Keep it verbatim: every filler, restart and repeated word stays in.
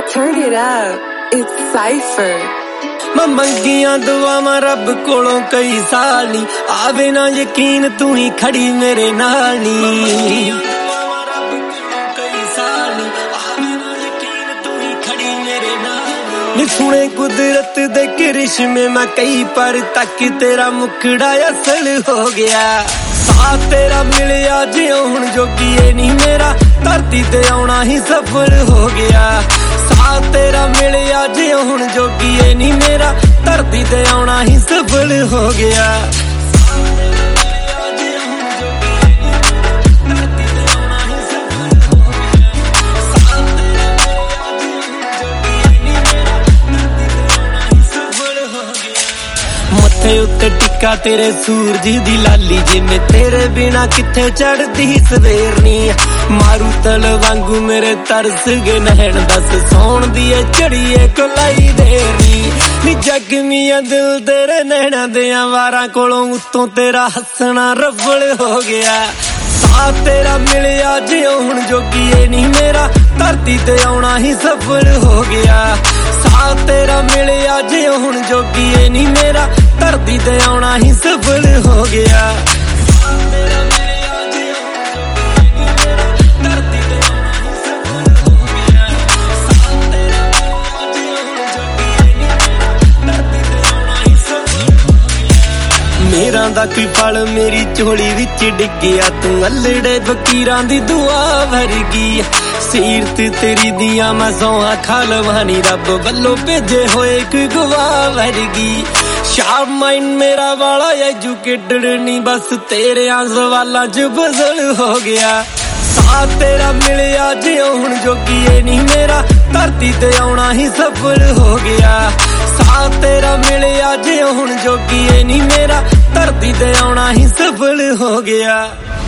Turn it up, it's Cypher. मैं मंगियां दुआवां रब कोलों कई साल नी, आवे ना यकीन तू ही खड़ी मेरे नाल नी। नी सुने कुदरत दे करिश्मे मैं कई पर तक तेरा मुखड़ा असल हो गया। साथ तेरा मिलिया जियो हुण जोगी ए नी मेरा, धरती ते आउणा ही सफल हो गया। साथ तेरा मिलिया जियो हुण जोगी ए नी मेरा, धरती ते आउणा ही सफल हो गया। मथे उत्ते टिक्का तेरे सूरज दी लाली, जिमें तेरे बिना किथे चढ़दी सवेरनी। मारू तल वांगू मेरे तरस गए नैन, दस सौण दी चढ़िए कोलाई देनी। नी जगमिया दिल तेरे नैना दियां वारां कोलों उत्तों तेरा हसना रबड़ हो गया। साथ तेरा मिलिया जियो हुण जोगी ए नी मेरा, धरती ते आउणा ही सफल हो गया। साथ तेरा मिलिया जियो हुण जोगी ए नी मेरा, धरती ते आउणा ही सफल हो गया। मेरा दा कोई फल मेरी झोली विच डिग्गिया, तू अल्लड़े फकीरां दी दुआ वर्गी। सीरत तेरी दियां मैं सौहां खा लवानी, रब वल्लों भेजे होए कोई गवाह वर्गी। शार्प माइंड मेरा वाला एजुकेटेड नी, बस तेरे सवालां च बदल हो गया। साथ तेरा मिलिया जियो हुण जोगी ए नी मेरा, धरती ते आउणा ही सफल हो गया। साथ तेरा मिलिया जियो हुण जोगी ए नी मेरा, धरती ते आउणा ही सफल हो गया।